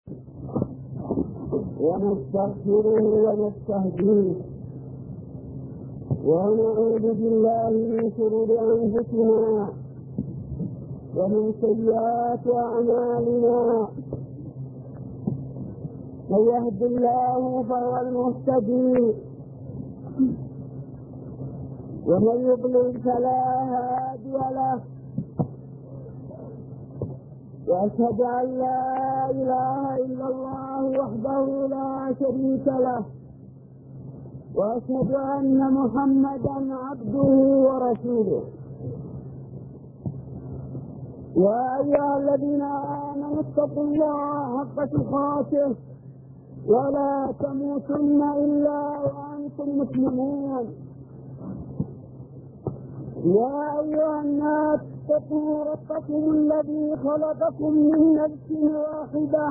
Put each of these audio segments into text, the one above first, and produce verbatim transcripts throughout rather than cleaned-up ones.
ونستغفره ونستهديه ونعوذ بالله من شرور أنفسنا ومن سيئات أعمالنا. من يهد الله فهو المهتدي ومن يضلل فلا هادي له. وأشهد أن لا إله إلا الله وحده لا شريك له، وأشهد أن محمدا عبده ورسوله. يا أيها الذين آمنوا اتقوا الله حق تقاته ولا تموتن إلا وأنتم مسلمون. يا أيها الناس اتقوا ربكم الذي خلقكم من نفس واحدة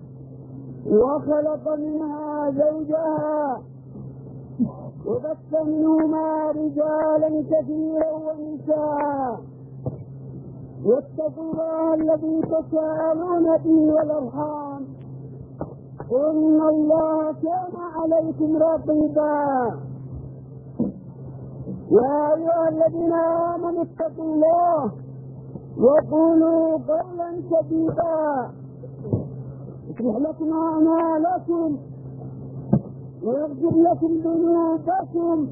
وخلق منها زوجها وبث منهما رجالا كثيرا ونساء. واتقوا الله الذي تساءلون به والأرحام إن الله كان عليكم رقيبا. يا أيها الذين آمنوا اتقوا الله وقولوا قولا سديدا يصلح لكم أعمالكم ويغفر لكم ذنوبكم،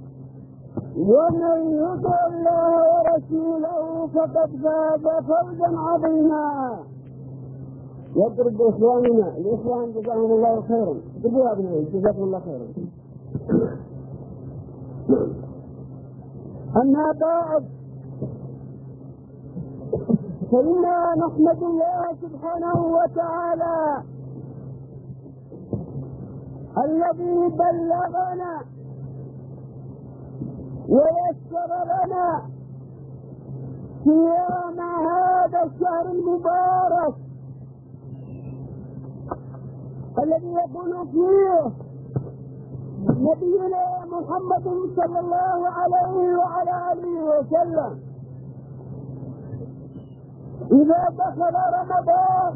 ومن يطع الله ورسوله فقد فاز فوزا عظيما. يضرب إخواننا الإخوان جزاهم الله خيرا. اضربوا يا ابنائي جزاكم الله خيرا. أما بعد، فإنا نحمد الله سبحانه وتعالى الذي بلغنا ويسر لنا صيام هذا الشهر المبارك الذي يقول فيه نبينا محمد صلى الله عليه وعلى آله وسلم: إذا دخل رمضان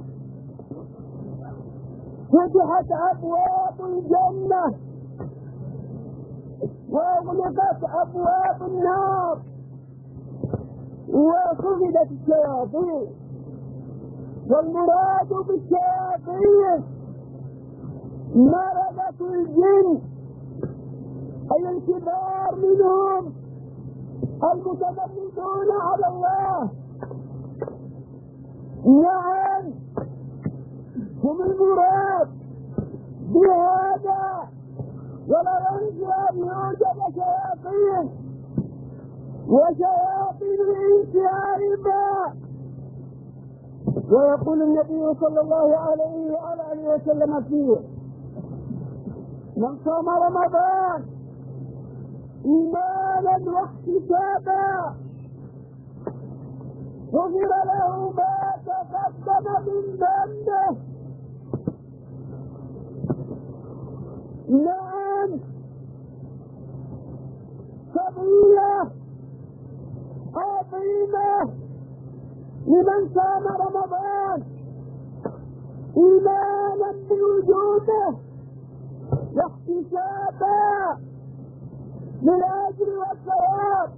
فتحت أبواب الجنة وأغلقت أبواب النار وخفضت الشياطين. والمراد بالشياطين مرضة الجن، أي الكبار منهم المتمردون على الله. نعم، هم المراد بهذا. ولا ينسى أن يوجد شياطين وشياطين الإنس أيضا. ويقول النبي صلى الله عليه وعلى آله وسلم فيه: من صام رمضان إيمانا واحتسابا غفر له ما تقدم من ذنبه. نعم، فضيلة عظيمة لمن صام رمضان إيمانا بوجوده واحتسابا بالأجر والثواب.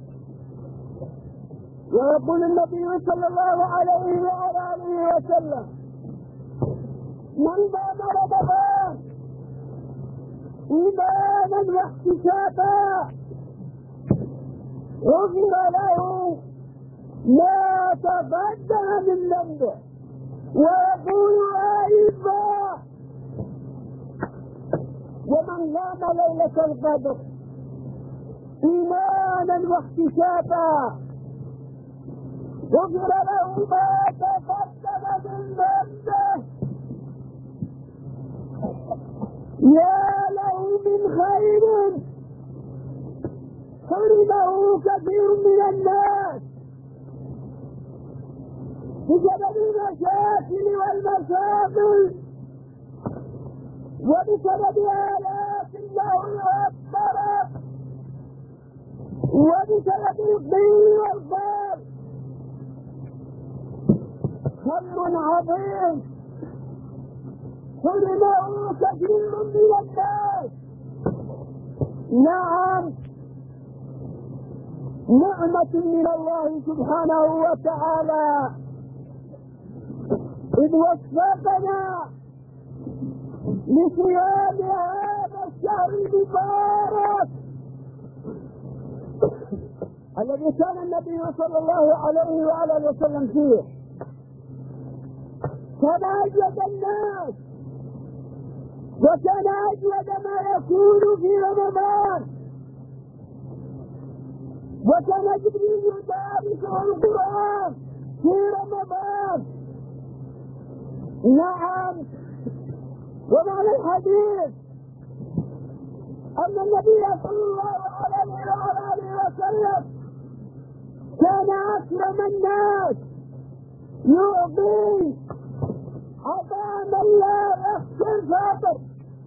ويقول النبي صلى الله عليه وعلى آله وسلم: من صام رمضان إيمانا واحتسابا غفر له ما تقدم من ذنبه. ويقول أيضا: ومن قام ليلة القدر إيمانا واحتسابا غفر له ما تقدم من ذنبه. يا له من خير حرمه كثير من الناس بسبب المشاكل والمشاغل وبسبب آلات الله وأكبره وبسبب القيل والقال. خير عظيم حرمه كثير من الناس. نعم، نعمة من الله سبحانه وتعالى، إذ وفقنا لصيام هذا الشهر المبارك الذي كان النبي صلى الله عليه وعلى وسلم فيه. كان أجود الناس وكان أجود ما يكون في رمضان، وكان جبريل يدارسه القرآن في رمضان. نعم، ومعنى الحديث أن النبي صلى الله عليه وآله وسلم كان أكرم الناس، يعطي عطاء من لا يخشى الفقر،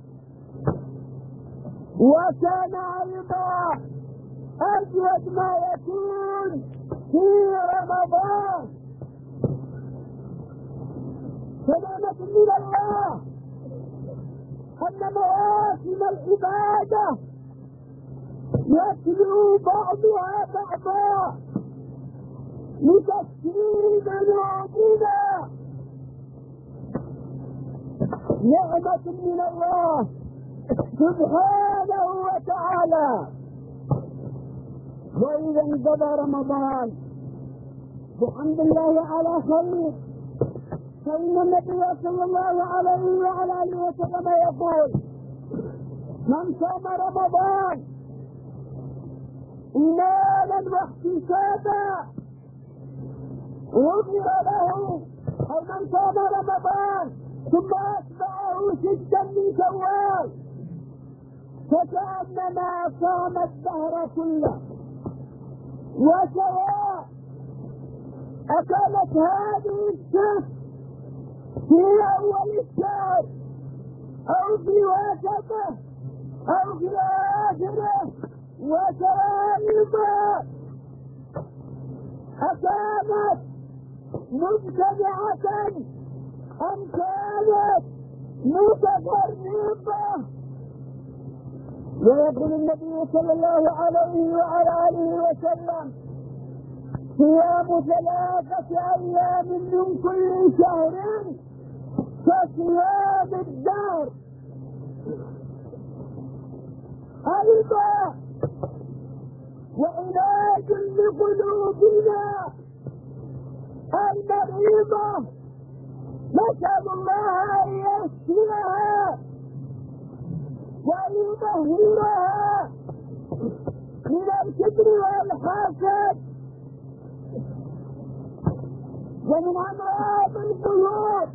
وكان أيضا أجود ما يكون في رمضان. سلامة من الله أن مواسم العبادة يتلو بعضها بعضا لتكثير ذنوبنا. نعمة من الله سبحانه وتعالى. وإذا انقضى رمضان بحمد الله على خير، فإن النبي صلى الله عليه وعلى آله وسلم يقول: من صام رمضان إيمانا واحتسابا غفر له. أو من صام رمضان ثم أتبعه ستا من شوال فكأنما صام الدهر كله. وسواء أكانت هذه الست في أول الشهر أو في وسطه أو في آخره، وسواء أكانت مبتدعة أم كانت متفرقة. ويقول النبي صلى الله عليه وعلى آله وسلم: صيام ثلاثة أيام من كل شهر كصيام الدهر. أيضا وعلاج لقلوبنا المريضة، نسأل الله أن يشفيها وأن يطهرها من الكبر والحسد ومن أمراض القلوب.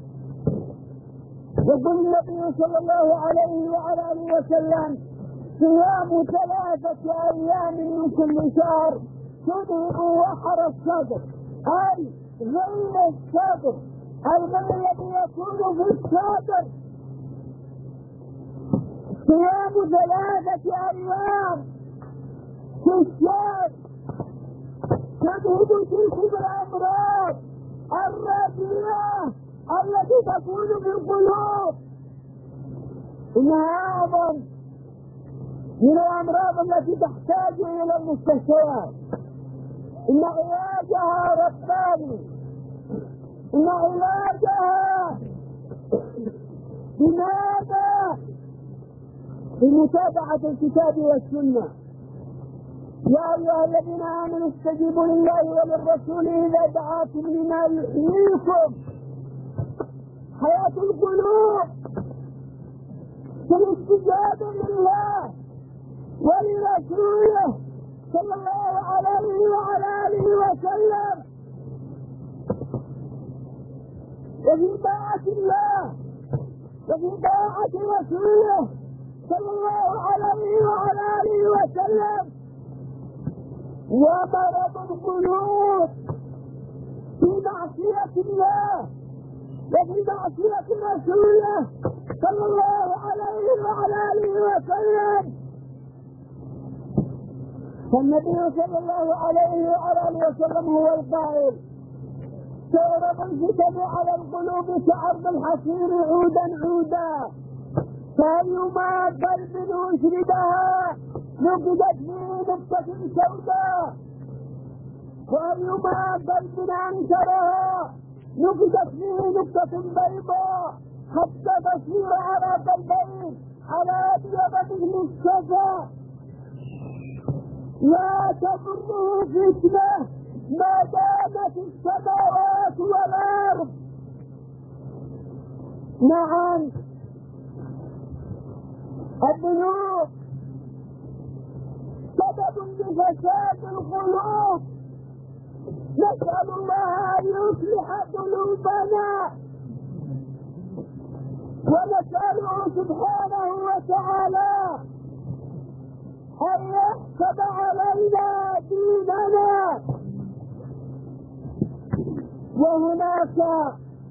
يقول النبي صلى الله عليه وعلى آله وسلم: صيام ثلاثة أيام من كل شهر تذهب وحر الصدر، أي غل الصدر، الغل الذي يكون في الصدر. صيام ثلاثة أيام في الشهر تذهب تلك الأمراض الرديئة التي تكون في القلوب. إنها أعظم من الأمراض التي تحتاج إلى المستشفيات. إن علاجها رباني، إن علاجها بماذا؟ بمتابعة الكتاب والسنة. يا أيها الذين آمنوا استجيبوا لله وللرسول إذا دعاكم لما يحييكم. حياة القلوب في الاستجابة لله ولرسوله صلى الله عليه وعلى آله وسلم، وفي طاعة الله وفي طاعة رسوله صلى الله عليه وعلى آله وسلم. ومرض القلوب في معصية الله وفي معصية رسوله صلى الله عليه وعلى آله وسلم. فالنبي صلى الله عليه وعلى آله وسلم هو القائل: تعرض الفتن على القلوب كعرض الحصير عودا عودا، فأيما قلب أشردها نقدت فيه نقطة سوداء، وأيما قلب أنكرها نقدت فيه نقطة بيضاء، حتى تصير على قلبين على أبيض مثل الشفا. لا تضره فتنة ما دامت السماوات والأرض. نعم، الذنوب سبب لفساد القلوب، نسأل الله أن يصلح قلوبنا، ونسأله سبحانه وتعالى أن يحسب علينا ديننا. وهناك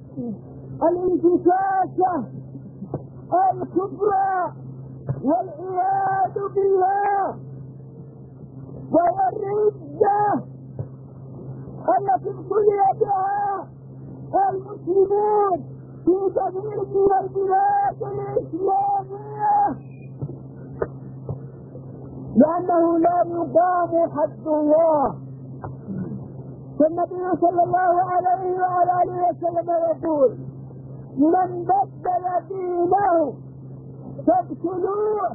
الانتكاسة الكبرى والعياذ بالله، وهي الردة التي ابتلي بها المسلمون في كثير من البلاد الإسلامية، لأنه لا يقام حد الله. فالنبي صلى الله عليه وعلى آله وسلم يقول: من بدل دينه فاقتلوه.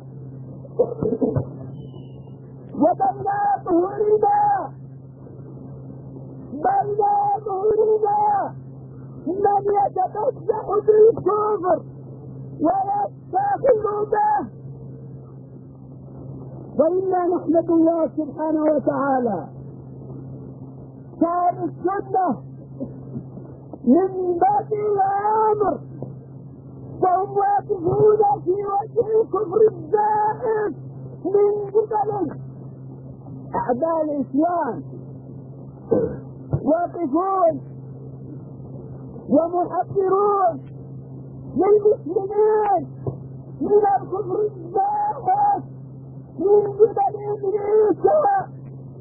وبين ظهورنا بين ظهورنا من يتمسح بالكفر ويستغل به، وإنا نحمد الله سبحانه وتعالى. كان السنة من بدء الأمر فهم واقفون في وجه الكفر الزائف من قبل أعداء الإسلام، واقفون ومحذرون للمسلمين من الكفر الزائف من قبل أمريكا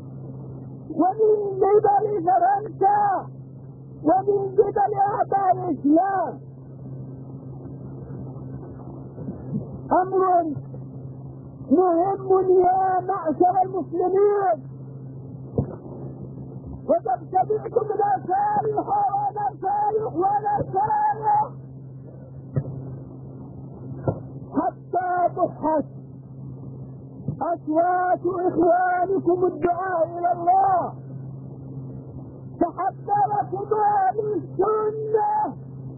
ومن قبل فرنسا ومن قبل أعداء الإسلام. أمر مهم يا معشر المسلمين، وقد سمعتم نصائح ونصائح ونصائح حتى ضحت أصوات إخوانكم الدعاء إلى الله، فحذركم أهل السنة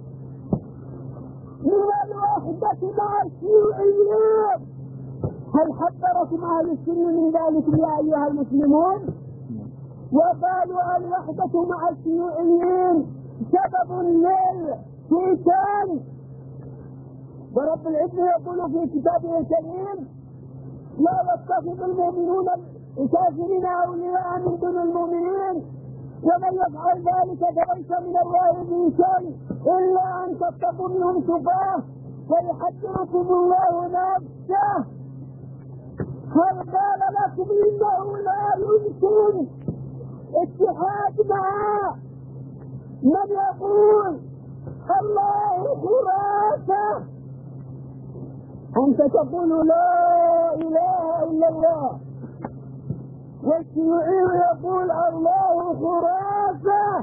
من الوحدة مع الشيوعيين. هل حذركم أهل السنة من ذلك يا أيها المسلمون؟ وقالوا الوحدة مع الشيوعيين سبب للفتن، ورب العزة يقول في كتابه الكريم: لا يتخذ المؤمنون الكافرين أولياء من دون المؤمنين، ومن يفعل ذلك فليس من الله في شيء إلا أن تتقوا منهم تقاه ويحذركم الله نفسه. هل قال لكم إنه لا يمكن اتحاد مع من يقول الله خرافة؟ أنت تقول لا إله إلا الله، والشيوعي يقول الله خرافة.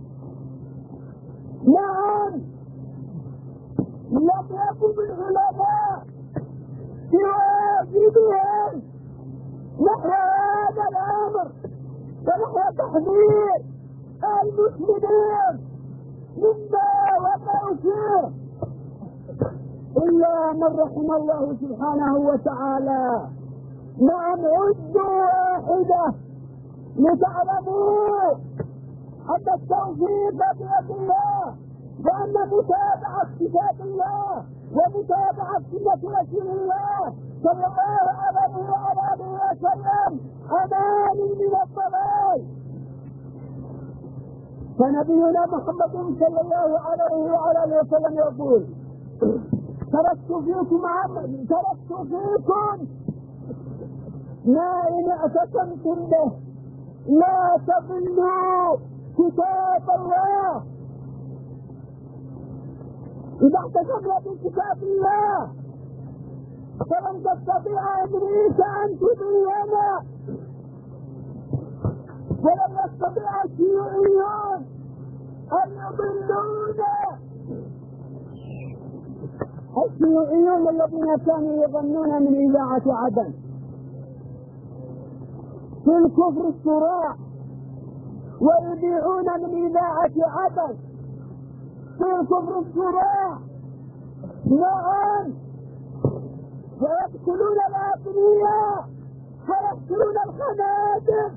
نعم، لم يكن العلماء بواجبهم نحو هذا الأمر ونحو تحذير المسلمين مما وقعوا فيه، إلا من رحم الله سبحانه وتعالى. نعم، عدوا واحدة لتعلموا أن التوفيق بيد الله، وأن متابعة كتاب الله ومتابعة سنة رسول الله صلى الله عليه وعلى آله وسلم أمان من الضلال. فنبينا محمد صلى الله عليه وعلى آله وسلم يقول: تركت فيكم عمل تركت فيكم ما إن اعتصمتم به لا تضلوا كتاب الله، إذا اعتصمنا بكتاب الله فلن تستطيع أمريكا أن تضلنا، ولن يستطيع الشيوعيون أن يضلونا. الشيوعيون الذين كانوا يظنون من إذاعة عدن في الكفر الصراع ويذيعون من إذاعة عدن في الكفر الصراع، نعم، ويقتلون الأبرياء ويقتلون الخنازير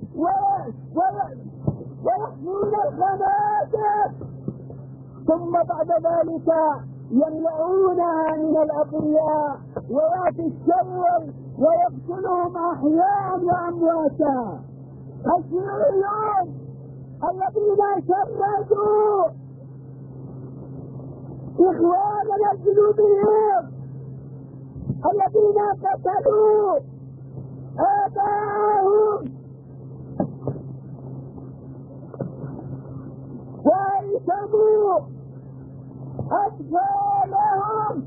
ويحمون الخنازير، ثم بعد ذلك يمنعونها من الأبرياء ويأتي الشر ويقتلهم أحياء وأمواتا. الشيوعيون الذين شردوا إخواننا الجنوبيين الذين قتلوا آباءهم وأيتموا أطفالهم،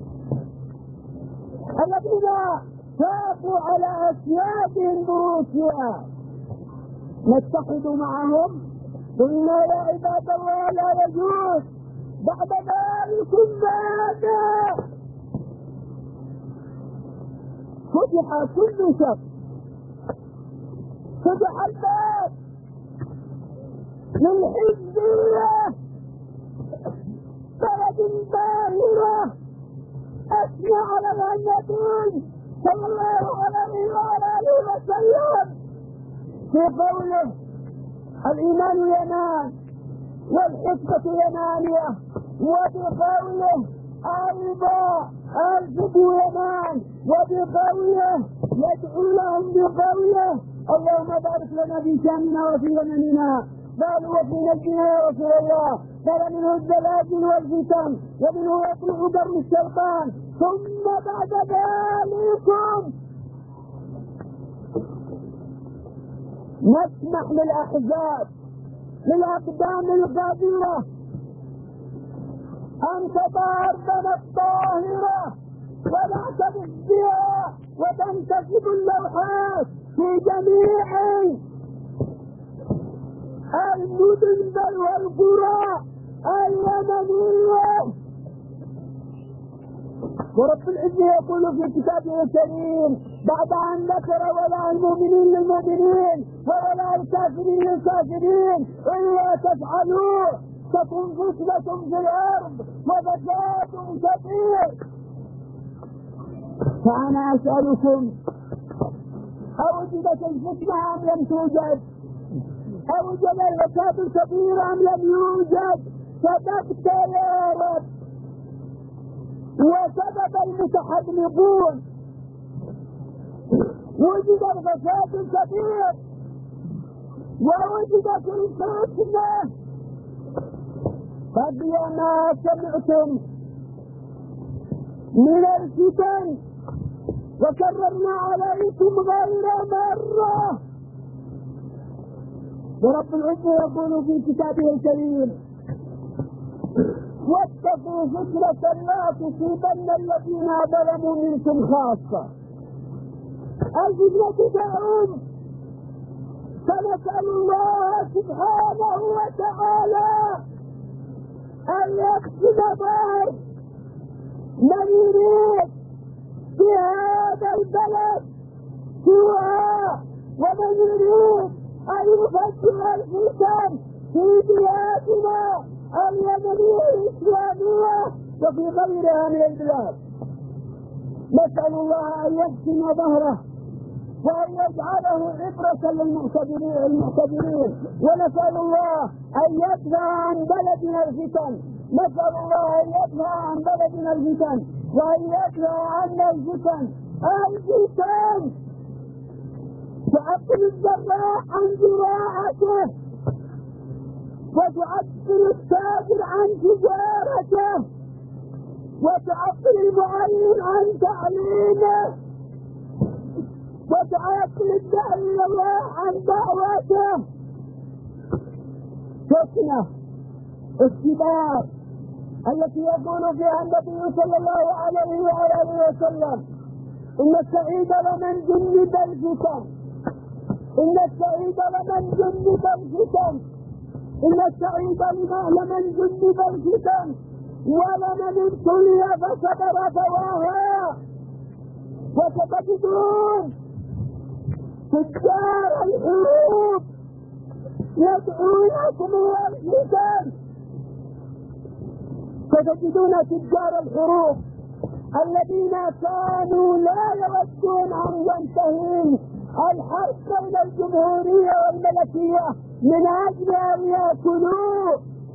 الذين خافوا على أسيادهم بروسيا، نتحد معهم؟ قلنا يا عباد الله لا يجوز. بعد ذلك ماذا؟ فتح كل شخص، فتح الباب للحزبية، بلد باهرة أثنى على النبي صلى الله عليه وآله وسلم في قوله الإيمان ينام والحكمة ينامية، وبقوله أيضا الفقه ينام، وبقوله يدعو لهم بقوله اللهم بارك لنا في شامنا وفي يمننا، قالوا وفي نجنا يا رسول الله، قال منه الزلازل والفتن ومنه يطلع دم الشيطان، ثم بعد ذلك نسمح للأحزاب للأقدام القادرة أن تضع أرضنا الطاهرة ونعترف بها وتنتسب اللوحات في جميع المدن بل والقرى اليمنية. ورب العزة يقول في كتابه الكريم بعد أن ذكر ولاء المؤمنين للمؤمنين وولاء الكافرين للكافرين إلا تفعلوا تكن فتنة في الأرض وفساد كبير. فأنا أسألكم أوجدت الفتنة أم لم توجد؟ أوجد الفساد الكبير أم لم يوجد؟ صدقت يا رب. وسبب المتحدثون وجد الفساد الكبير ووجدت الفتنة. فبما سمعتم من الفتن وكررنا عليكم غير مرة، ورب العزة يقول في كتابه الكريم واتقوا فتنة لا تصيبن الذين ظلموا منكم خاصة. الفتنة تعود، فنسأل الله سبحانه وتعالى أن يكشف ظهر من يريد في هذا البلد سوءا، ومن يريد أن يفجر الفتن في بلادنا اليمنية الإسلامية وفي غيرها من البلاد. نسأل الله أن يحسن ظهره وأن يجعله عبرة للمعتبرين المعتبرين، ونسأل الله أن يدفع عن بلدنا الفتن، نسأل الله أن يدفع عن بلدنا الفتن وأن يدفع عنا الفتن. الفتن تعطل الزراع عن زراعته، وتعطل التاجر عن تجارته، وتعطل المعلم عن تعليمه، وتعطل الداعي الى الله عن دعوته. فتنة اختبار التي يقول فيها النبي صلى الله عليه وآله وسلم إن السعيد لمن جنب الفتن، إن السعيد لمن جنب الفتن، إن السعيد لمن جنب الفتن ولمن ابتلي فصبر فواها. وستجدون تجار الحروب يدعونكم إلى الفتن، ستجدون تجار الحروب الذين كانوا لا يودون أن ينتهي الحرب بين الجمهورية والملكية من أجل أن يأكلوا.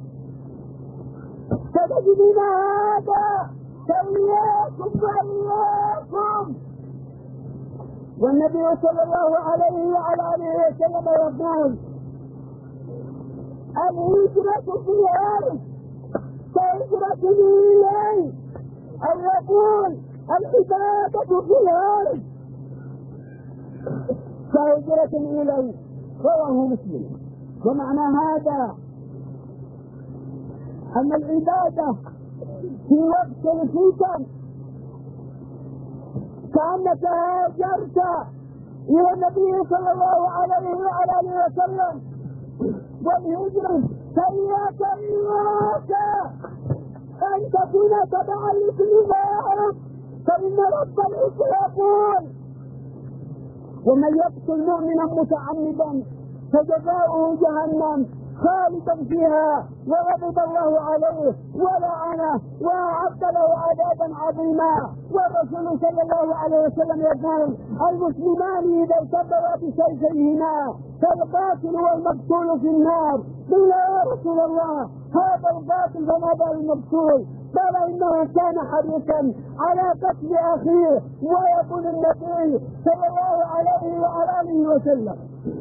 ستجدون هذا فإياكم وإياكم. والنبي صلى الله عليه وعلى آله وسلم يقول الهجرة في الأرض كهجرة إليه، أو يقول العبادة في الأرض كهجرة إليه، رواه مسلم. ومعنى هذا أن العبادة في وقت الفتن كأنك هاجرت إلى النبي صلى الله عليه وعلى آله وسلم. والهجرة فإياك إياك أن تكون تبعا لكل ذلك، فإن رب العزة يقول ومن يقتل مؤمنا متعمدا فجزاؤه جهنم خالدا فيها وغضب الله عليه ولعنه وأعد له عذابا عظيما. والرسول صلى الله عليه وسلم يقول المسلمان إذا التقوا بسيفيهما فالقاتل والمقتول في النار. قيل يا رسول الله هذا القاتل فما بال المقتول؟ قال إنه كان حريصا على قتل أخيه. ويقول النبي صلى الله عليه وآله وسلم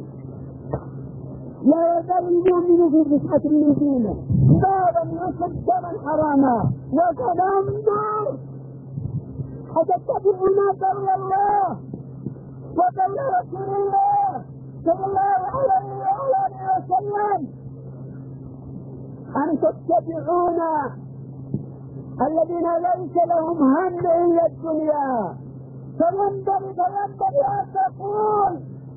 لا يزال المؤمن في فسحة من دينه ما لم يصب دما حراما. وتنظر أتتبعون قول الله وقول رسول الله صلى الله عليه وآله وسلم أن تتبعون الذين ليس لهم هم إلا الدنيا. فينبغي فينبغي أن تقول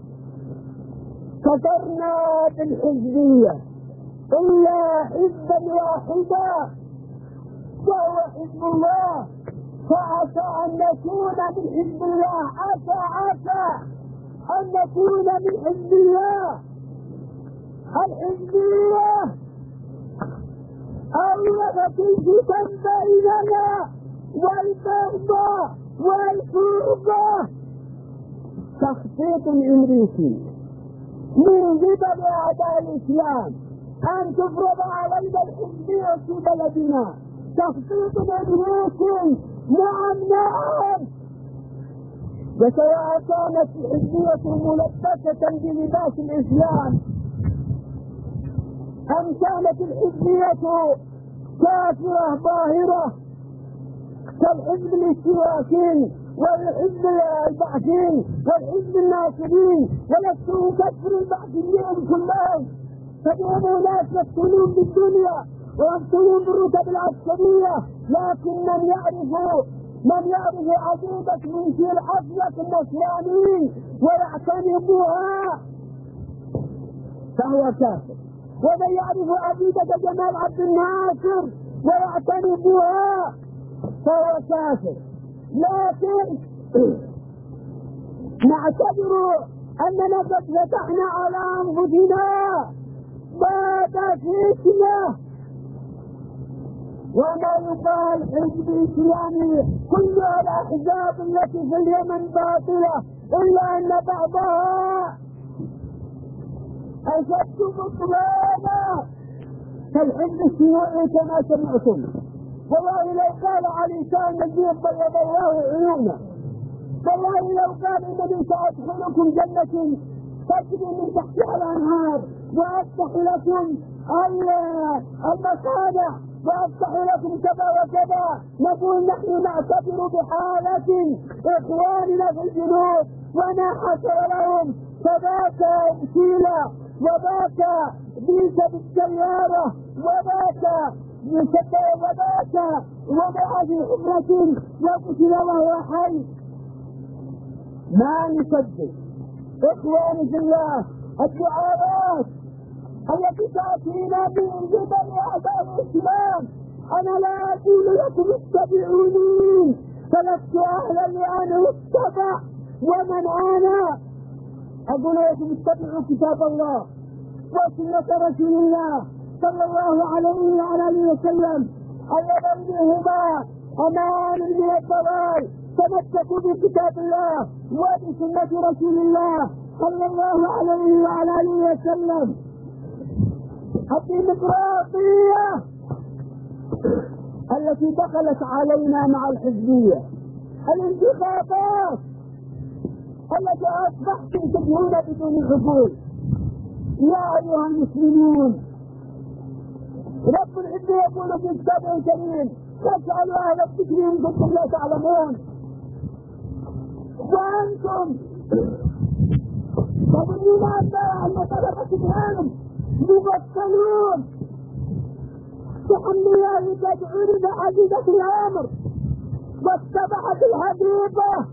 كفرنا بالحزبية إلا حزبا واحدا وهو حزب الله، فعسى أن نكون من حزب الله، عسى عسى أن نكون من حزب الله. الحزبية أولغت الفتن بيننا والبغضاء والفرقة. تخطيط أمريكي من قبل أعداء الإسلام أن تفرض علينا الحزبية في بلدنا. تخطيط أمريكي نعم نعم. وسواء كانت الحزبية ملبسة بلباس الإسلام أم كانت الحزبية كافرة ظاهرة كالحزب الاشتراكي والحزب البعثي والحزب الناصري. ولست أكفر البعثيين كلهم، فهم ناس يقتلون بالدنيا ويقتلون بالرتب العسكرية، لكن من يعرف من يعرف عقيدة منشي الأصلة النصراني ويعتنقها فهو كافر، ومن يعرف عقيدة جمال عبد الناصر ويعتنقها فهو كافر. لكن نعتبر أننا قد فتحنا على أنفسنا باب فتنة. وما يقال حزب إسلامي كل الأحزاب التي في اليمن باطلة إلا أن بعضها أشد بطلانا كالحزب الشيوعي كما سمعتم. والله لو قال علي كان نجيب بيض الله عيونه، والله لو قال إنني سأدخلكم جنة تجري من تحتها الأنهار وأفتح لكم المصانع وأفتح لكم كذا وكذا، نقول نحن نعتبر بحالة إخواننا في الجنوب وما حصل لهم فذاك ابتلاء وذاك بيت بالسيارة وذاك يسكى وذاك وضع في حفرة وقتل وهو حي. ما نصدق إخواني في الله الدعاوات التي تأتينا من قبل أعداء الإسلام. أنا لا أقول لكم اتبعوني فلست أهلا لأن أتبع ومن أنا. أقول لكم اتبعوا كتاب الله وسنة رسول الله صلى الله عليه وعلى آله وسلم اللذين هما أمان من الضلال. تمسكوا بكتاب الله وبسنة رسول الله صلى الله عليه وعلى آله وسلم. الديمقراطية التي دخلت علينا مع الحزبية، الانتخابات التي أصبحتم تجهون بدون حقوق. يا أيها المسلمون رب العزة يقول في كتابه الكريم فاسألوا أهل الذكر إن كنتم لا تعلمون. وأنتم تظنون أن طلبة العلم مبطلون تحملوا تدعون بعقيدة الأمر واتبعت الحقيقة.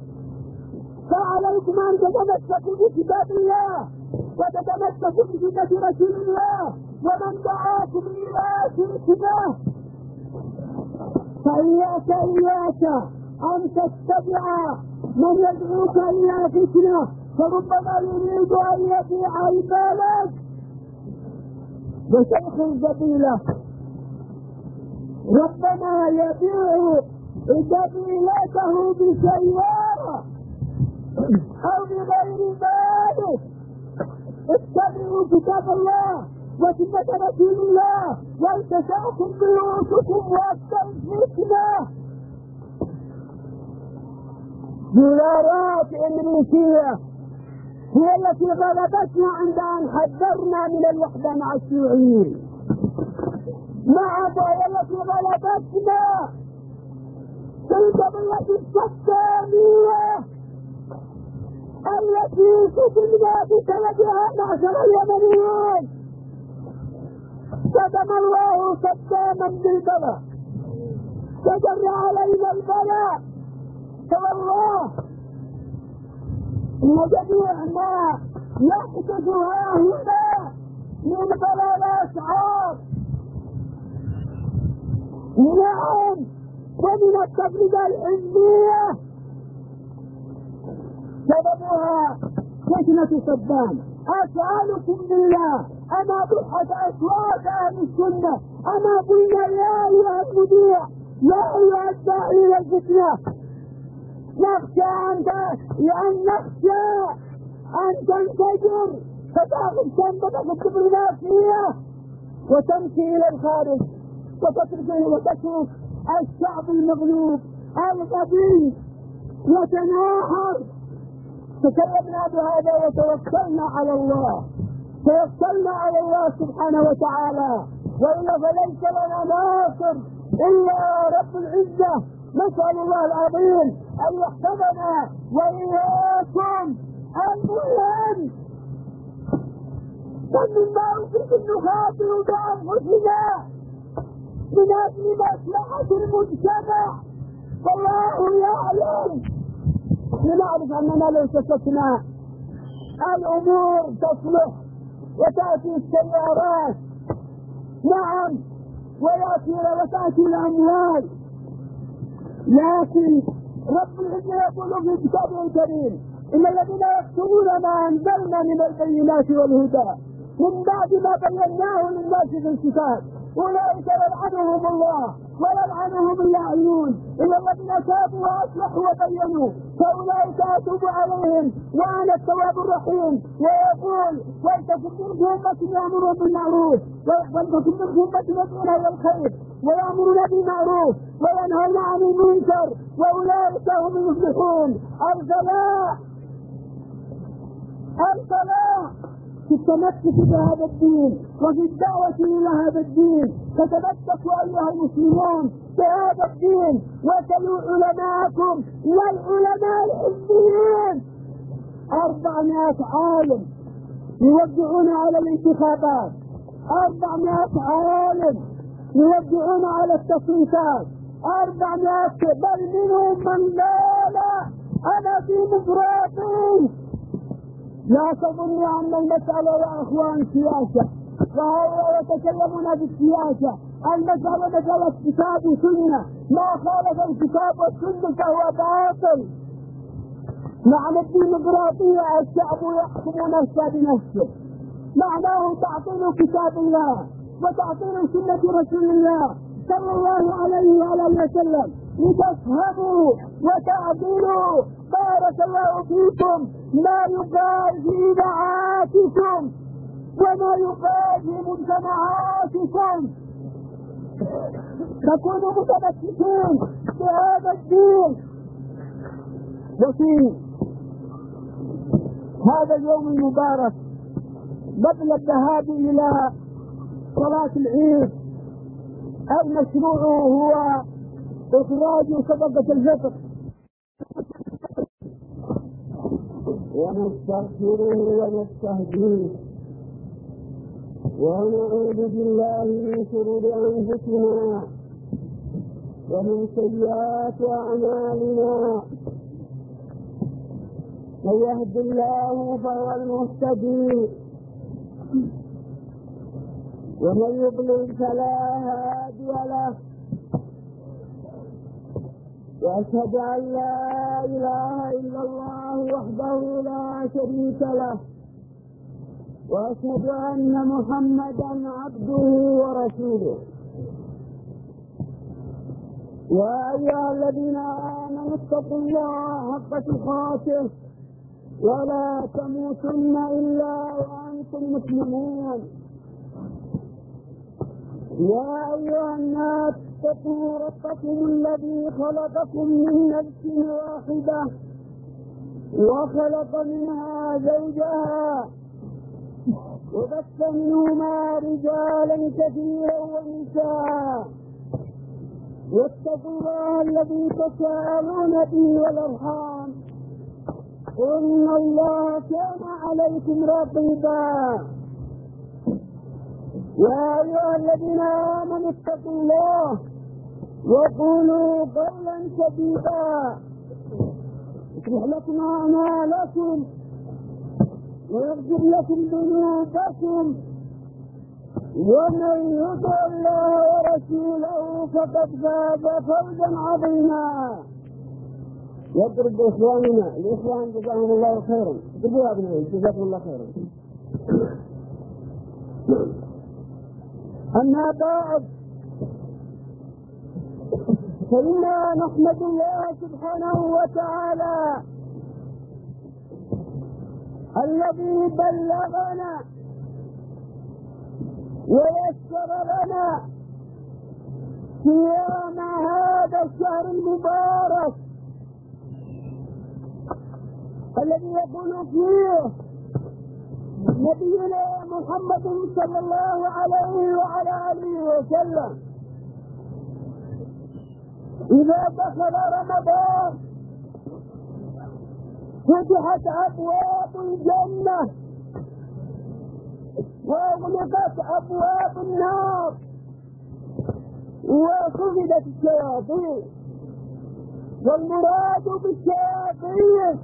فعليكم أن تتمسكوا بكتاب الله وتتمسكوا بسنة رسول الله ومن دعاكم إلى شركه. فإياك إياك أن تتبع من يدعوك إلى فتنة فربما يريد أن يبيع البلد. وشيخ الجبيلة ربما يبيع جبيلته بسيارة أو بغير ذلك. اتبعوا كتاب الله وسنة رسول الله والتشاكم بيوتكم والتنفتنا. دولارات أمريكية هي التي غلبتنا عند أن حذرنا من الوحدة مع الشيوعيين. نعم وهي التي غلبتنا في القضية السكانية التي كتبنا بسببها معشر اليمنيين. كتم الله صداما بالبلاء كجر علينا البلاء. فوالله إن جميع ما يحدث ها هنا من بلاء الأسعار نعم ومن التفرقة الحزبية سببها فتنة صدام. أسألكم بالله أما ضحت أصوات أهل السنة أما قلنا يا أيها المذيع يا أيها الداعي إلى الفتنة نخشى أن لأن نخشى أن تنفجر فتأخذ شنطتك الدبلوماسية وتمشي إلى الخارج وتترك وتترك الشعب المغلوب الغبي يتناحر. تكلمنا بهذا وتوكلنا على الله توكلنا على الله سبحانه وتعالى وإلا فليس لنا ناصر إلا رب العزة. نسأل الله العظيم أن يحفظنا وإياكم. المهم ومما يمكن أن نخاطر بأنفسنا من أجل مصلحة المجتمع فالله يعلم. لنعرف أننا لو سكتنا الأمور تصلح وتأتي السيارات نعم ويأتي وتأتي الأموال. لكن رب العزة يقول في كتابه الكريم إن الذين يكتبون ما أنزلنا من البينات والهدى من بعد ما بيناه للناس في الكتاب أولئك يلعنهم الله ويلعنهم اللاعنون إلا الذين تابوا وأصلحوا وبينوا فأولئك أتوب عليهم وأنا التواب الرحيم. ويقول ولتكن منكم أمة يأمرون بالمعروف ولتكن منكم أمة يدعون إلى الخير ويأمرون بالمعروف وينهون عن المنكر وأولئك هم المفلحون. الفلاح الفلاح في التمسك بهذا الدين وفي الدعوة إلى هذا الدين. فتمسكوا أيها المسلمون بهذا الدين وسلوا علماءكم والعلماء الحزبيين. أربعمائة عالم يوزعون على الانتخابات، أربعمائة عالم يوزعون على التصويتات، أربعمائة، بل منهم من لا لا أنا ديمقراطي. لا تظن أن المسألة يا أخوان سياسة، وهؤلاء يتكلمون بالسياسة. المسألة مسألة كتاب وسنة، ما خالف الكتاب والسنة فهو باطل. معنى الديمقراطية الشعب يحكم نفسه بنفسه، معناه تعطيل كتاب الله وتعطيل سنة رسول الله صلى الله عليه وآله وسلم لتفهموا وتعدلوا. بارك الله فيكم ما يقال في إذاعاتكم وما يقال في مجتمعاتكم، تكونوا متمسكين بهذا الدين. وفي هذا اليوم المبارك قبل الذهاب إلى صلاة العيد المشروع هو إخراج صدقة الفطر، ونستغفره ونستهديه ونعوذ بالله من شرور أنفسنا ومن سيئات أعمالنا. من يهد الله فهو المهتدي ومن يضلل فلا هادي له، وأشهد أن لا إله إلا الله وحده لا شريك له، وأشهد أن محمدا عبده ورسوله. يا أيها الذين آمنوا اتقوا الله حق تقاته ولا تموتن إلا وأنتم مسلمون. يا أيها الناس اتقوا ربكم الذي خلقكم من نفس واحدة وخلق منها زوجها وبث منهما رجالا كثيرا ونساء، واتقوا الله الذي تساءلون به والأرحام إن الله كان عليكم رقيبا. يا أيها الذين آمنوا اتقوا الله وقولوا قولا سديدا يصلح لكم أعمالكم ويغفر لكم ذنوبكم، ومن يطع الله ورسوله فقد فاز فوزا عظيما. يضرب إخواننا الإخوان جزاهم الله خيرا، اضربوا يا ابنائي جزاكم الله خيرا. أما بعد، فإنا نحمد الله سبحانه وتعالى الذي بلغنا ويسر لنا صيام هذا الشهر المبارك الذي يقول فيه نبينا محمد صلى الله عليه وعلى آله وسلم: إذا دخل رمضان فتحت أبواب الجنة وأغلقت أبواب النار وخفضت الشياطين. والمراد بالشياطين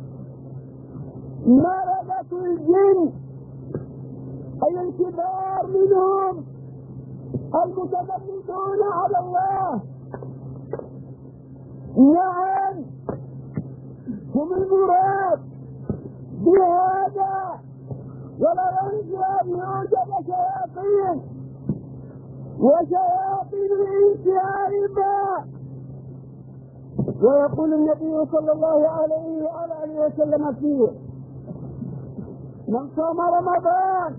مرضة الجن، أي الكبار منهم المتمردون على الله. نعم، هم المراد بهذا. ولا ينسى أن يوجد شياطين وشياطين الإنس أيضا. ويقول النبي صلى الله عليه وآله وسلم فيه: من صام رمضان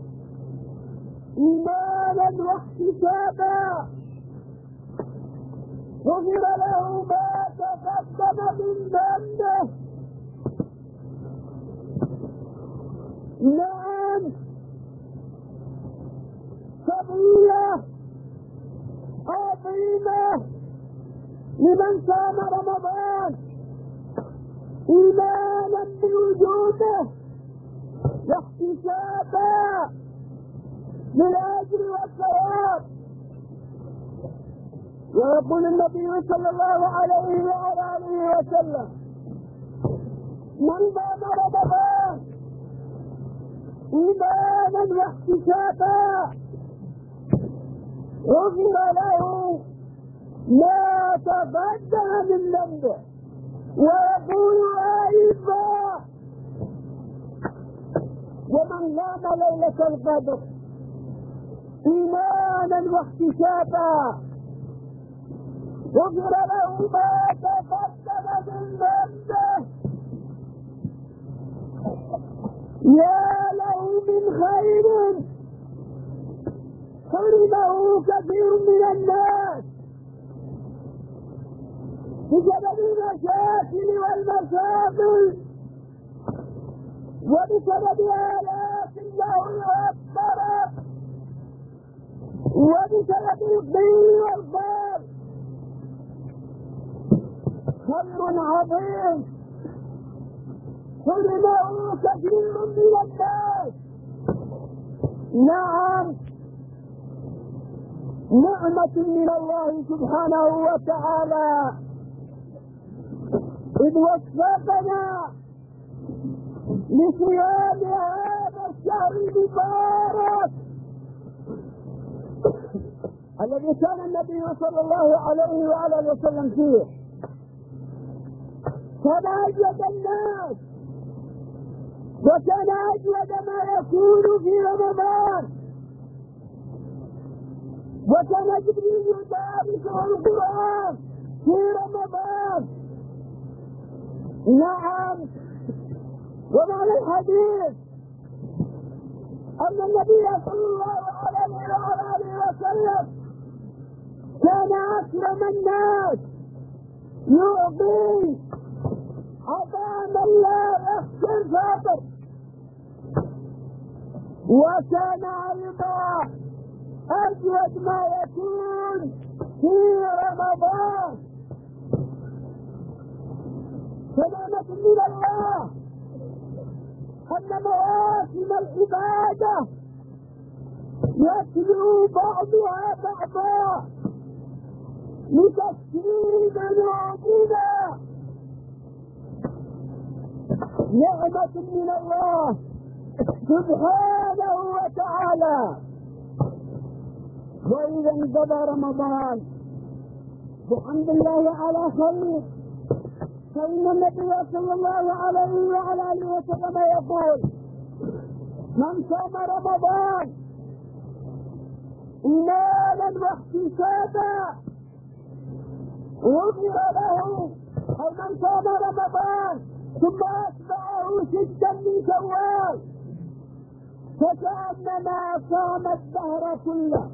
إيمانا واحتسابا غفر له ما تقدم من ذنبه. نعم، فضيلة عظيمة لمن صام رمضان إيمانا بوجوده واحتسابا للأجر والثواب. ويقول النبي صلى الله عليه وعلى آله وسلم: من بام رمضان إيمانا واحتسابا غفر له ما تقدم من ذنبه. ويقول أيضا: ومن قام ليلة القدر إيمانا واحتسابا غفر له ما تقدم من ذنبه. يا له من خير حرمه كثير من الناس بسبب المشاكل والمشاغل وبسبب آلات الله أكبر وبسبب القيل والقال. خير عظيم حرمه كثير من الناس. نعم، نعمة من الله سبحانه وتعالى إذ وفقنا لصيام هذا الشهر المبارك الذي كان النبي صلى الله عليه وعلى وسلم فيه. كان أجود الناس وكان أجود ما يكون في رمضان، وكان جبريل يدارسه القرآن في رمضان. نعم، ومعنى الحديث أن النبي صلى الله عليه وعلى آله وسلم كان أكرم الناس، يعطي عطاء من لا يخشى الفقر، وكان أيضا أجود ما يكون في رمضان. سلامة من الله أن مواسم العبادة يتلو بعضها بعضا لتسهيل ذنوبنا. نعمة من الله سبحانه وتعالى. وإذا انقضى رمضان بحمد الله على خير، فإن النبي صلى الله عليه وعلى آله وسلم يقول: من صام رمضان إيمانا واحتسابا غفر له. أو من صام رمضان ثم أتبعه ستا من شوال فكأنما صام الدهر كله.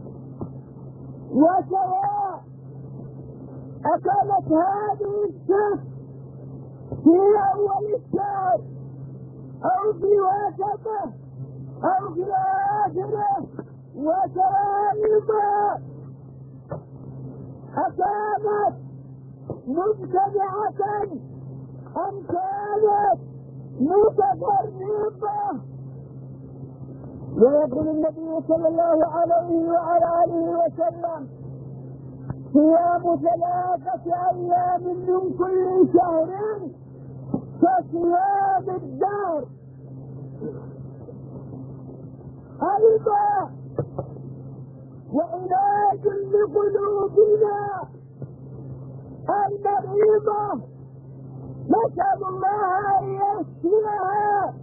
وسواء أكانت هذه الست في أول الشهر أو في وسطه أو في آخره، وسواء أكانت مبتدعة أم كانت متفرقة. ويقول النبي صلى الله عليه وعلى آله وسلم: صيام ثلاثة أيام من كل شهر كصيام الدهر. أيضا وعلاج لقلوبنا المريضة، نسأل الله أن يشفيها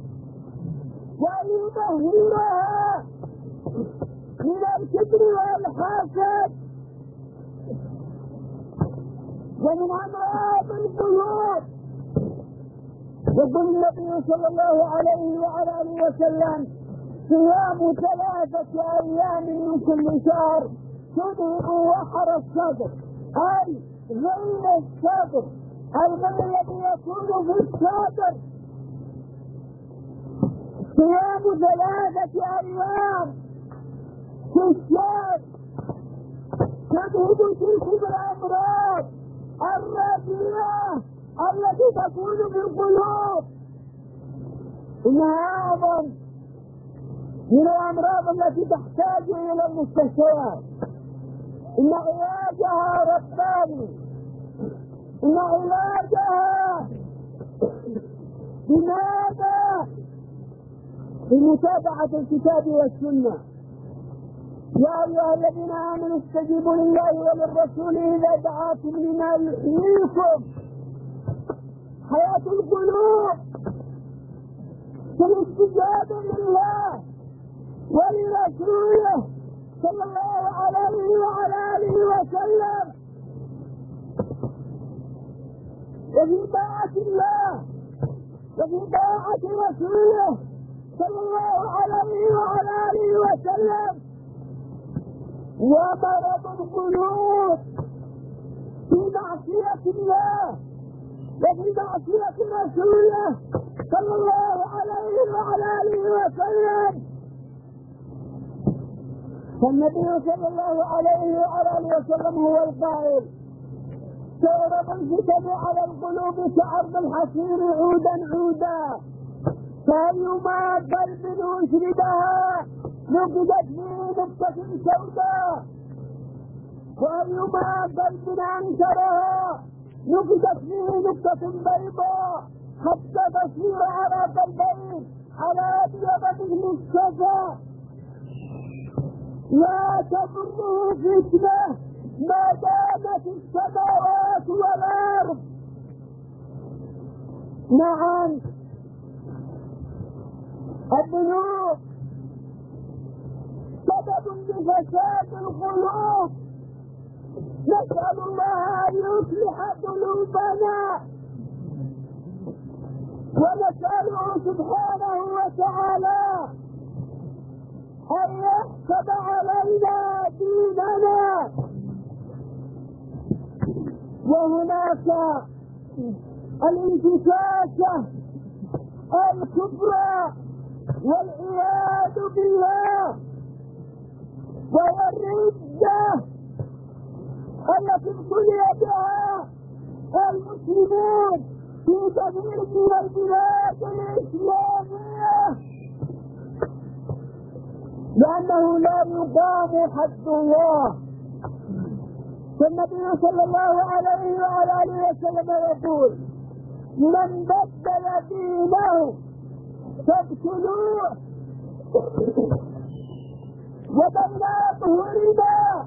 ويطهرها من الكبر والحسد ومن أمراض القلوب. يقول النبي صلى الله عليه وعلى آله وسلم: صيام ثلاثة أيام من كل شهر تذهب وحر الصدر، أي غل الصدر، الغل الذي يكون في الصدر. صيام ثلاثة أيام في الشهر تذهب تلك الأمراض الرديئة التي تكون في القلوب. إنها أعظم من الأمراض التي تحتاج إلى المستشفيات. إن علاجها رباني، إن علاجها بماذا؟ بمتابعة الكتاب والسنة. يا أيها الذين آمنوا استجيبوا لله وللرسول إذا دعاكم لما يحييكم. حياة القلوب في الاستجابة لله ولرسوله صلى الله عليه وعلى آله وسلم، وفي طاعة الله وفي طاعة رسوله صلى الله عليه وعلى آله وسلم. ومرض القلوب في معصية الله وفي معصية رسوله صلى الله عليه وعلى آله وسلم. فالنبي صلى الله عليه وعلى آله وسلم هو القائل: تعرض الفتن على القلوب كعرض الحصير عودا عودا، فأيما قلب أشربها نقدت فيه نقطة سوداء، وأيما قلب أنكرها نقدت فيه نقطة بيضاء، حتى تصير على قلبين على أبيض مثل الشفا. لا تضره فتنة ما دامت السماوات والأرض. نعم، الذنوب سبب لفساد القلوب. نسأل الله أن يصلح قلوبنا، ونسأله سبحانه وتعالى أن يحفظ علينا ديننا. وهناك الانتكاسة الكبرى والعياذ بالله، وهي الردة التي ابتلي بها المسلمون في كثير من البلاد الإسلامية، لأنه لا يقام حد الله. فالنبي صلى الله عليه وعلى آله وسلم يقول: من بدل دينه فاقتلوه. وبين ظهورنا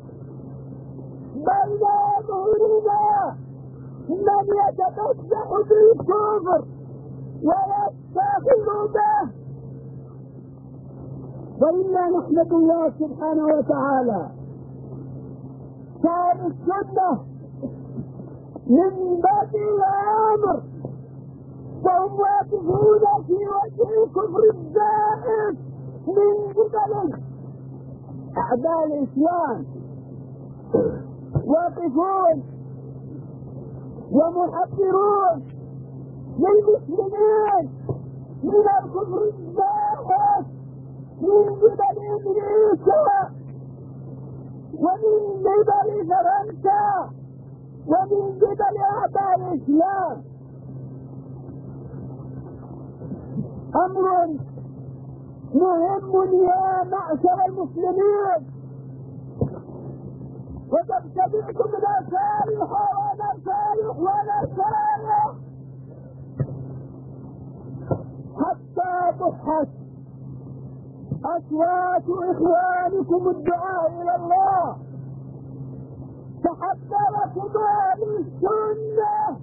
بين ظهورنا من يتمسح بالكفر ويفتخر به. وإنا نحمد الله سبحانه وتعالى كان السنة من بدء الأمر وهم واقفون في وجه الكفر الزائف من قبل أعداء الإسلام، واقفون ومحذرون للمسلمين من الكفر الزائف من قبل أمريكا ومن قبل فرنسا ومن قبل أعداء الإسلام. أمر مهم يا معشر المسلمين، وقد سمعتم نصائح ونصائح ونصائح حتى ضحت أصوات إخوانكم الدعاء إلى الله، تحذركم أهل السنة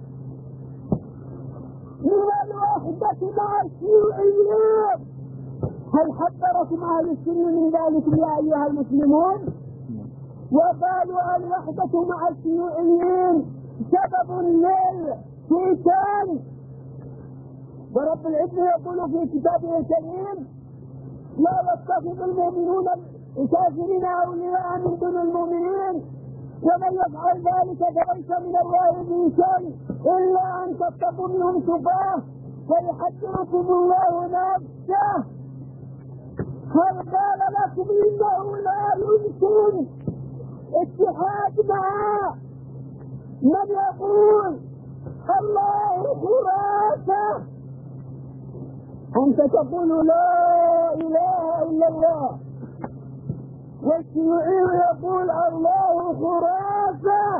من الوحدة مع الشيوعيين. هل حذركم أهل السنة من ذلك يا أيها المسلمون؟ وقالوا الوحدة مع الشيوعيين سبب للفتن. ورب العزة يقول في كتابه الكريم: لا يتخذ المؤمنون الكافرين أولياء من دون المؤمنين ومن يفعل ذلك فليس من الله في شيء إلا أن تتقوا منهم تقاه ويحذركم الله نفسه. هل قال لكم إنه لا يمكن اتحاد مع من يقول الله خرافة أنت تقول لا إله إلا الله، والشيوعي يقول الله خرافة.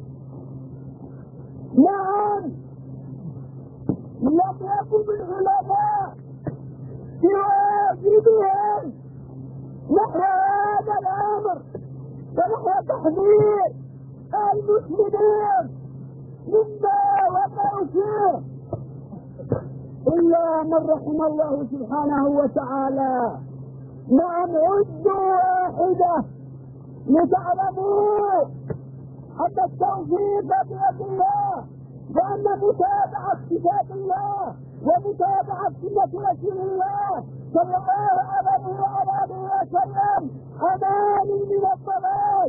نعم، لم يكن العلماء بواجبهم نحو هذا الأمر ونحو تحذير المسلمين مما وقعوا فيه إلا من رحم الله سبحانه وتعالى. نعم، عدوا واحدة لتعلموا أن التوفيق بيد الله، وأن متابعة كتاب الله ومتابعة سنة رسول الله صلى الله عليه وعلى آله وسلم أمان من الضلال.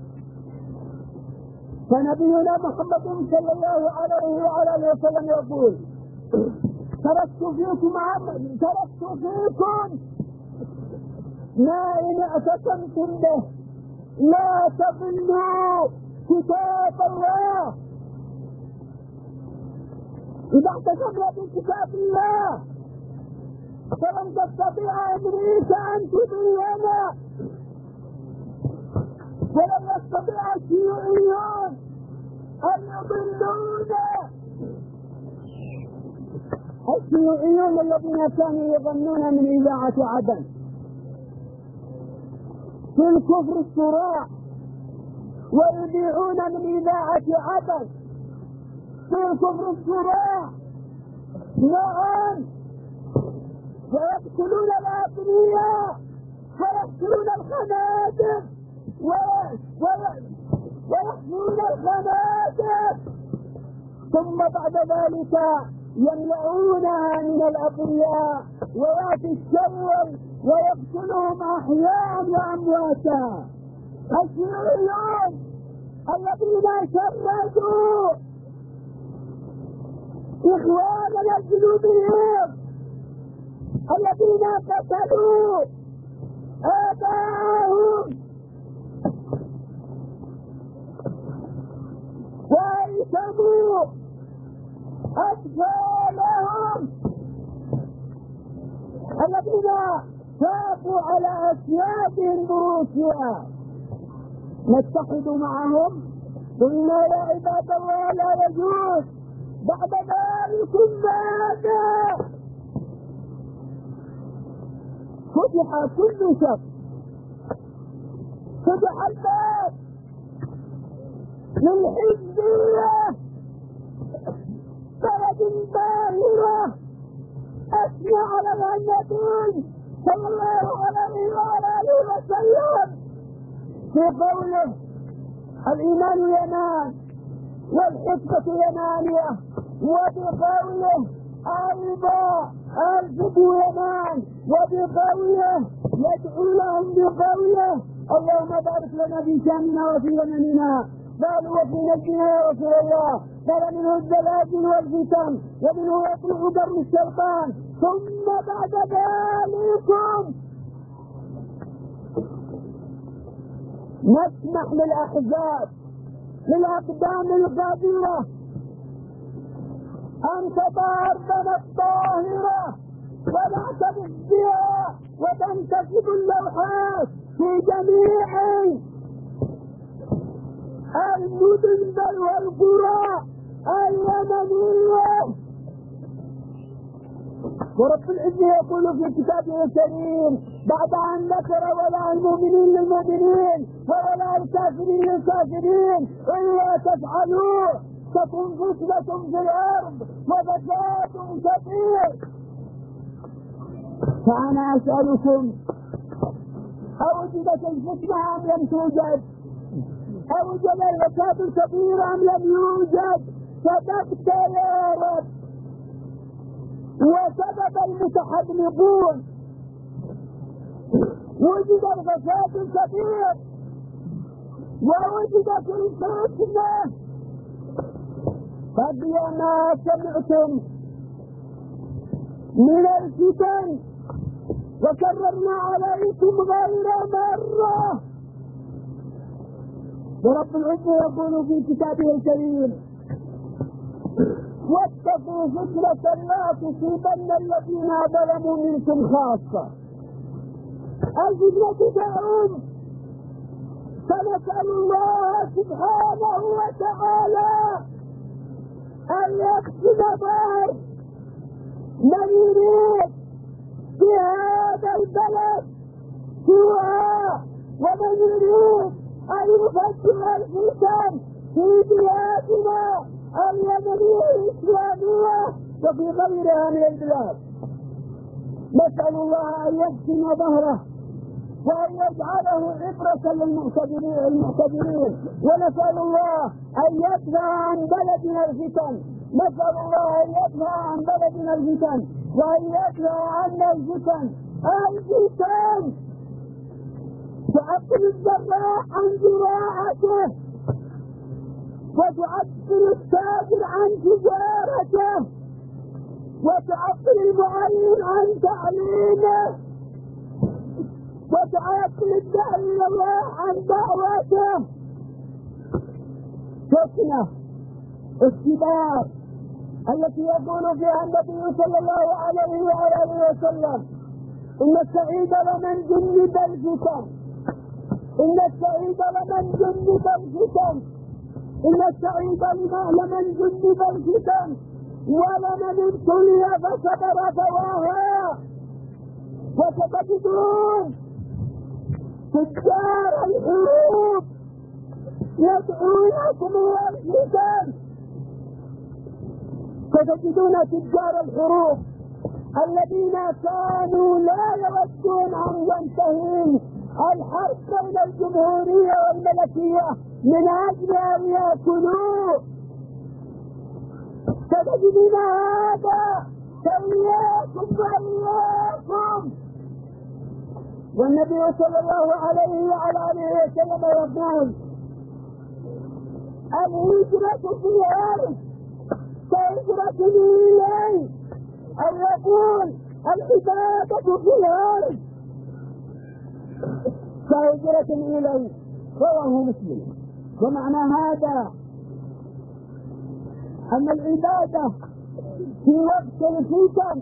فنبينا محمد صلى الله عليه وعلى آله وسلم يقول: تركت فيكم عمل تركت فيكم ما إن اعتصمتم به لا تضلوا كتاب الله. إذا اعتصمنا بكتاب الله فلن تستطيع أمريكا أن تضلنا، ولن يستطيع الشيوعيون أن يضلونا. الشيوعيون الذين كانوا يظنون من إذاعة عدن في الكفر الصراع، ويذيعون من إذاعة عدن في الكفر الصراع. نعم، ويقتلون الأبرياء ويقتلون الخنازير ويحمون الخنازير، ثم بعد ذلك يملؤونها من الأبرياء ويأتي الشر ويقتلهم أحياء وأمواتا. الشيوعيون الذين شردوا إخواننا الجنوبيين الذين قتلوا آباءهم وأيتموا أطفالهم، الذين فاقوا على أسيادهم بروسيا، نتحد معهم؟ قلنا يا عباد الله لا يجوز. بعد ذلك ماذا؟ فتح كل شخص، فتح الباب للحزبية، بلد باهرة أثنى على النبي صلى الله عليه وعلى آله وسلم في قوله: الإيمان ينام والحكمة ينامية، وبقوله أيضا الجد ينام، وبقوله يدعو لهم بقوله: اللهم بارك لنا في شامنا وفي يمننا. قالوا: وفي نجدنا يا رسول الله. قال: منه الزلازل والفتن، ومنه يطلع درب الشيطان، ثم بعد ذلك نسمح للأحزاب للأقدام القادرة أن تتعرض الطاهرة ونعترف بها وتنتسب اللوحات في جميع المدن بل والقرى اليمنية. ورب العزة يقول في كتابه الكريم بعد أن ذكر ولاء المؤمنين للمؤمنين وولاء الكافرين للكافرين: إلا تفعلوا تكن فتنة في الأرض وفساد كبير. فأنا أسألكم: أوجدت الفتنة أم لم توجد؟ أوجد الفساد الكبير أم لم يوجد؟ صدقت يا رب. وسبب المتحدثون وجد الفساد الكبير ووجدت الفتنة. قد ما سمعتم من الفتن وكررنا عليكم غير مرة. ورب العزة يقول في كتابه الكريم: واتقوا واتقوا فتنة لا تصيبن الذين ظلموا منكم خاصة. الفتنة تعود، فنسأل الله سبحانه وتعالى أن يكتب ظهر من يريد في هذا البلد سوءا، ومن يريد أن يفجر الفتن في بلادنا اليمنية الإسلامية وفي غيرها من البلاد. نسأل الله أن يحسن ظهره وأن يجعله عبرة للمعتبرين، ونسأل الله أن يدفع عن بلدنا الفتن، نسأل الله أن يدفع عن بلدنا الفتن وأن يدفع عنا الفتن. الفتن تعطل الزراع عن زراعته، وتعطل التاجر عن تجارته، وتعطل المعلم عن تعليمه، وتعطل الداعي الى الله عن دعوته. فتنة السباق التي يقول فيها النبي صلى الله عليه وآله وسلم: إن السعيد لمن جنب الفتن، إن السعيد لمن جنب الفتن، إن السعيد لمن جنب الفتن، ولمن ابتلي فصبر فواها. وستجدون تجار الحروب يدعونكم الى الفتن، ستجدون تجار الحروب الذين كانوا لا يودون ان ينتهي الحرب بين الجمهورية والملكية من اجل ان ياكلوا. ستجدون هذا فإياكم وإياكم. والنبي صلى الله عليه وعلى آله وسلم يقول: الهجرة في الأرض كهجرة إليه، أو يقول العبادة في الأرض كهجرة إليه. رواه مسلم. ومعنى هذا أن العبادة في وقت الفتن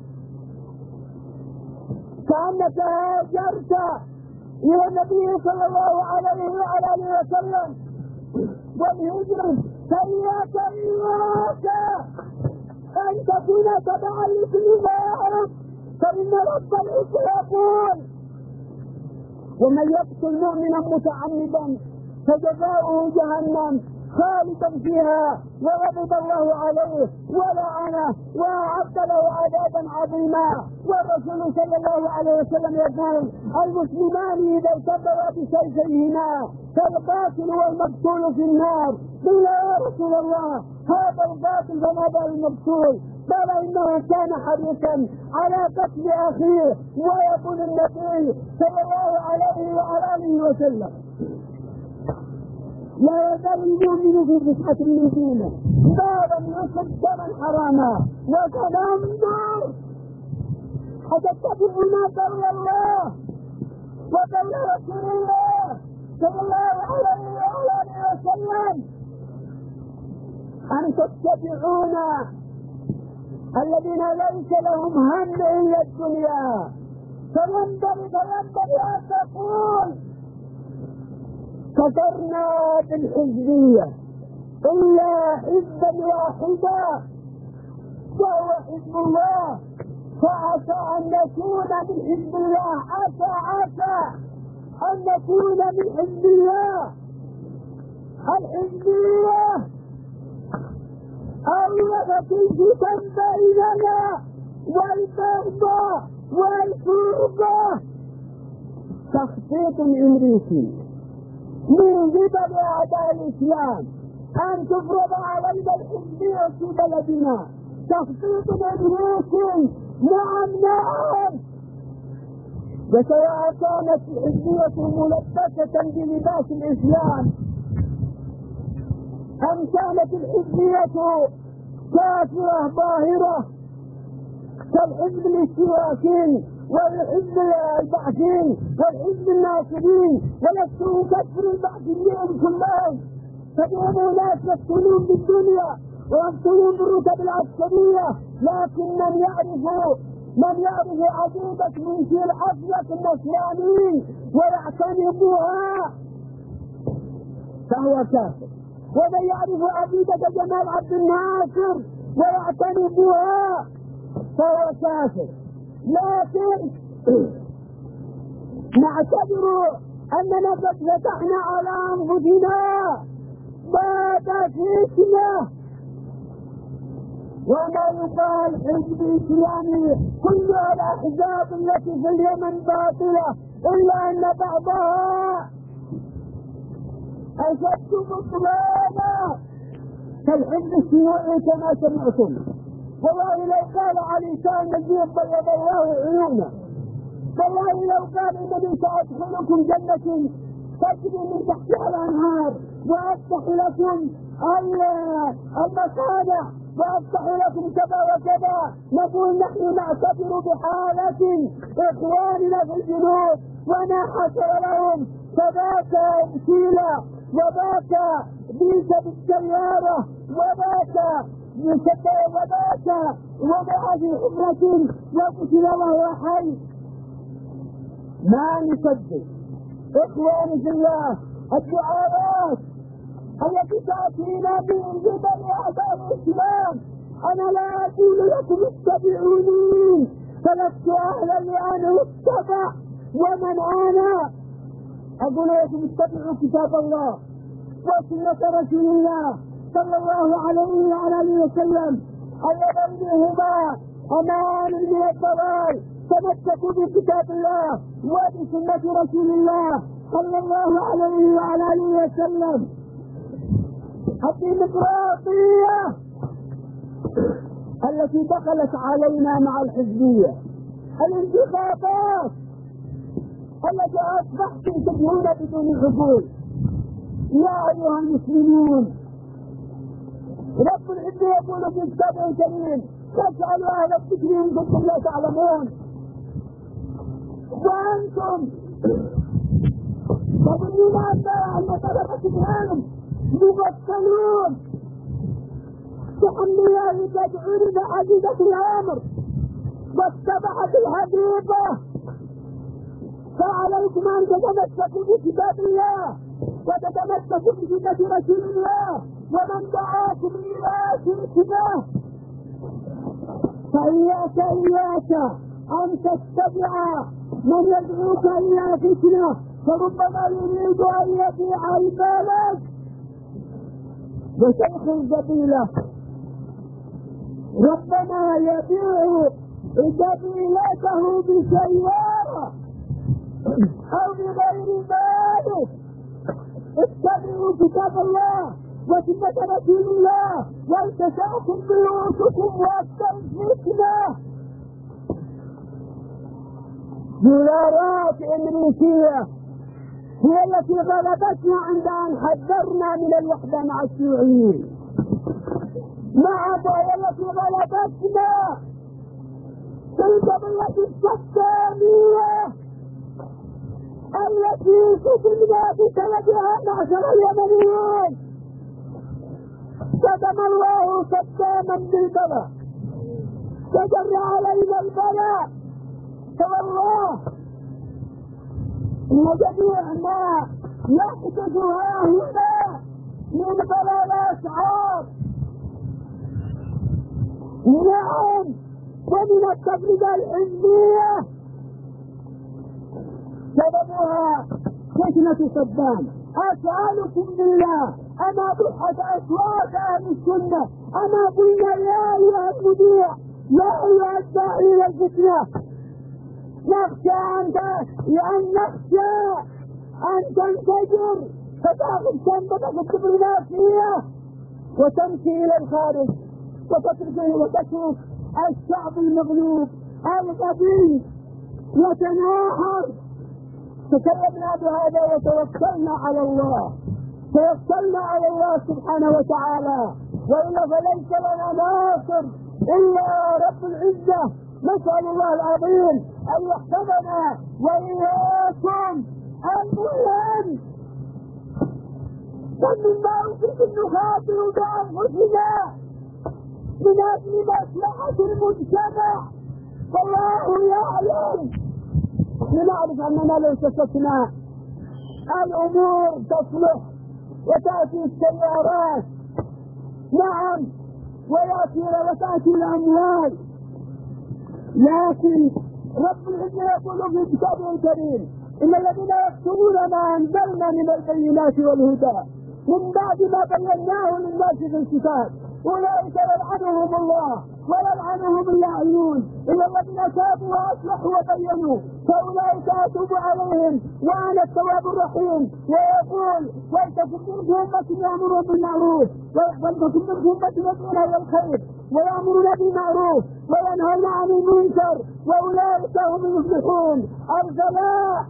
كأنك هاجرت إلى النبي صلى الله عليه وعلى آله وسلم. والهجرة فإياك إياك أن تكون تبعا لكلمات، فإن رب العزة يقول: ومن يقتل مؤمنا متعمدا فجزاؤه جهنم خالدا فيها وغضب الله عليه ولعنه وأعد له عذابا عظيما. والرسول صلى الله عليه وسلم يقول: المسلمان إذا التقوا بسيفيهما فالقاتل والمقتول في النار. قيل: يا رسول الله، هذا القاتل فما بال المقتول؟ قال: إنه كان حريصا على قتل أخيه. ويقول النبي صلى الله عليه وعلى آله وسلم: لا يزال المؤمن في فسحة من دينه ما لم يصب دما حراما. وسننظر أتتبع ما قول الله وقول رسول الله صلى الله عليه وآله وسلم أن تتبعون الذين ليس لهم هم إلا الدنيا. فينبغي فينبغي أن تقول: كفرنا بالحزبية إلا حزبا واحدا وهو حزب الله. فعسى أن نكون من حزب الله، عسى عسى أن نكون من حزب الله. الحزبية أولفت الفتن بيننا والبغضاء والفرقة. تخطيط أمريكي من قبل أعداء الإسلام أن تفرض علينا الحزبية في بلدنا. تخطيط أمريكي. نعم نعم. وسواء كانت الحزبية ملبسة بلباس الإسلام أم كانت الحزبية كافرة ظاهرة كالحزب الاشتراكي والحزب البعثي والحزب الناصري. ولست أكفر البعثيين كلهم، فهم ناس يقتلون بالدنيا ويقتلون بالرتب العسكرية، لكن من يعرف من يعرف عقيدة منشي الأسلك النصراني ويعتنقها فهو كافر، ومن يعرف عقيدة جمال عبد الناصر ويعتنقها فهو كافر. لكن نعتبر أننا قد فتحنا على أنفسنا باب فتنة، وما يقال حزب إسلامي كل الأحزاب التي في اليمن باطلة إلا أن بعضها أشد بطلانا كالحزب الشيوعي كما سمعتم. والله لو قال علي كان نجيب بيض الله عيونه، والله لو قال إنني سأدخلكم جنة تجري من تحتها الأنهار وأفتح لكم المصانع وأفتح لكم كذا وكذا، نقول نحن نعتبر بحالة إخواننا في الجنوب وما حصل لهم، فذاك أمثيلة وذاك بيس بالسيارة وذاك وذاك وضع في حفرة وقتل وهو حي. ما نصدق إخواني في الله الدعاوات التي تأتينا من قبل أعداء الإسلام. أنا لا أقول لكم اتبعوني، فلست أهلا لأن أتبع، ومن أنا أقول لكم اتبعوا كتاب الله وسنة رسول الله صلى الله عليه وعلى آله وسلم، اللذين هما أمان من الضلال. تمسكوا بكتاب الله وبسنة رسول الله صلى الله عليه وعلى آله وسلم. الديمقراطية التي دخلت علينا مع الحزبية، الانتخابات التي أصبحتم تدعون بدون عقول. يا أيها المسلمون، رب العزة يقول في كتابه الكريم: فاسألوا أهل الذكر إن كنتم لا تعلمون. وأنتم تظنون أن طلبة العلم يبطلون تحملها تدعون بعقيدة الأمر واتبعت الحقيقة، فعليكم أن تتمسكوا بكتاب الله وتتمسكوا بسنة رسول الله ومن دعاكم إلى شركه. فإياك إياك أن تتبع من يدعوك إلى فتنة، فربما يريد أن يبيع البلد بشيخ القبيلة، ربما يبيع قبيلته بسيارة أو بغير ذلك. اتبعوا كتاب الله وسنة رسول الله والتشاكم بيوتكم والتنفتنة. دولارات أمريكية هي التي غلبتنا عند أن حذرنا من الوحدة مع الشيوعيين، مع هي التي غلبتنا في القضية السكانية التي سكننا بسببها معشر اليمنيين. صدم الله صداما بالبلاء، تجرى علينا البلاء، فوالله إن جميع ما يحدث ها هنا من بلاء الأسعار نعم ومن التفرقة الحزبية سببها فتنة صدام. أسألكم بالله، أما ضحت أصوات أهل السنة، أما قلنا يا أيها المذيع، يا أيها الداعي إلى الفتنة، نخشى أن لأن نخشى أن تنفجر فتأخذ شنطتك الدبلوماسية وتمشي إلى الخارج وتترك وتترك الشعب المغلوب الغبي يتناحر. تكلمنا بهذا وتوكلنا على الله، توكلنا على الله سبحانه وتعالى، وإلا فليس لنا ناصر إلا رب العزة. نسأل الله العظيم أن يحفظنا وإياكم. المهم فمما يمكن أن نخاطر بأنفسنا من أجل مصلحة المجتمع، فالله يعلم. نحن نعرف أننا لو سكتنا الأمور تصلح وتأتي السيارات، نعم، ويأتي وتأتي الأموال، لكن رب العزة يقول في كتابه الكريم: إن الذين يكتمون ما أنزلنا من البينات والهدى من بعد ما بيناه للناس في الكتاب أولئك يلعنهم الله ويلعنهم اللاعنون إلا الذين تابوا وأصلحوا وبينوا فأولئك أتوب عليهم وأنا التواب الرحيم. ويقول: ولتكن منكم أمة يأمرون بالمعروف ولتكن منكم أمة يدعون إلى الخير ويأمرون بالمعروف وينهون عن المنكر وأولئك هم المفلحون. الفلاح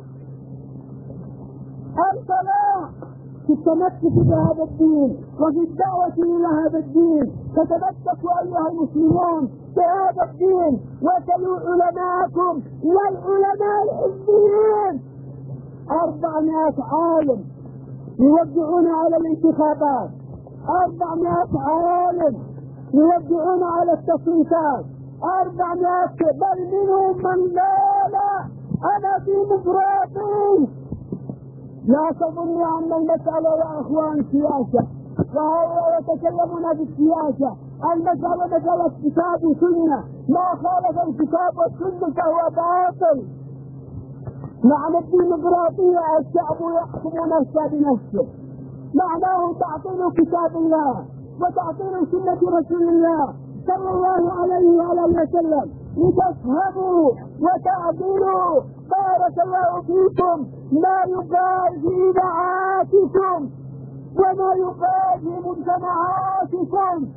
الفلاح في التمسك بهذا الدين وفي الدعوة إلى هذا الدين. فتمسكوا أيها المسلمون بهذا الدين وسلوا علماءكم والعلماء الحزبيين. أربعمائة عالم يوزعون على الانتخابات، أربعمائة عالم يوزعون على التصويتات، أربعمائة بل منهم من لا لا أنا ديمقراطي. لا تظن أن المسألة يا أخوان سياسة، وهؤلاء يتكلمون بالسياسة. المسألة مسألة كتاب وسنة، ما خالف الكتاب والسنة فهو باطل. معنى الديمقراطية الشعب يحكم نفسه بنفسه، معناه تعطيل كتاب الله وتعطيل سنة رسول الله صلى الله عليه وعلى اله وسلم لتفهموا وتعدلوا. بارك الله فيكم. ما يقال في دعاتكم وما يقال في مجتمعاتكم،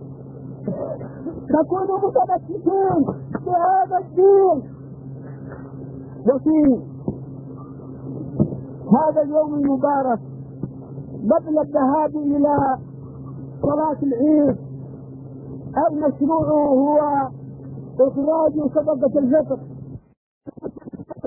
تكونوا متمسكين بهذا الدين. وفي هذا اليوم المبارك قبل الذهاب إلى صلاة العيد المشروع هو إخراج صدقة الفطر